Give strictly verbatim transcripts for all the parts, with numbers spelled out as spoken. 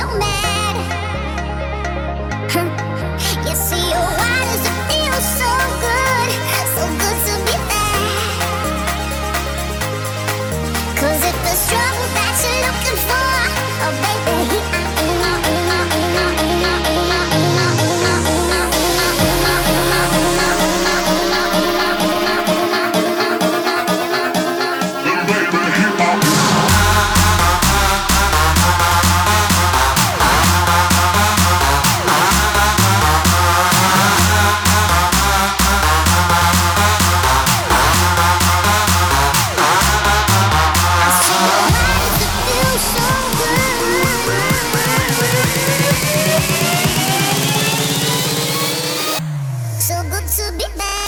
mad? Huh. You see, oh, why does it feel so good, so good to be bad? 'Cause if the struggle that you're looking for, oh baby, here I am. So good to be back.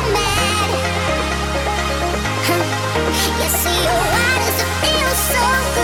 You see, why does it feel so good?